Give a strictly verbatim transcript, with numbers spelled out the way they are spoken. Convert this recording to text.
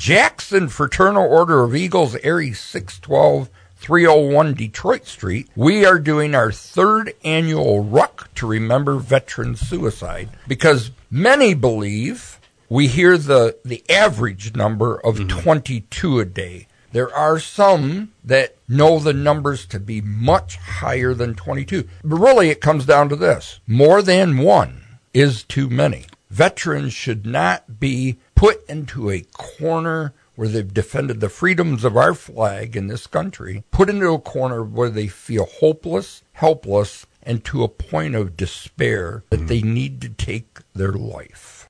Jackson Fraternal Order of Eagles, Area six twelve, three oh one Detroit Street. We are doing our third annual Ruck to remember veteran suicide because many believe we hear the, the average number of mm-hmm. twenty-two a day. There are some that know the numbers to be much higher than twenty-two. But really, it comes down to this. More than one is too many. Veterans should not be put into a corner where they've defended the freedoms of our flag in this country, put into a corner where they feel hopeless, helpless, and to a point of despair that they need to take their life.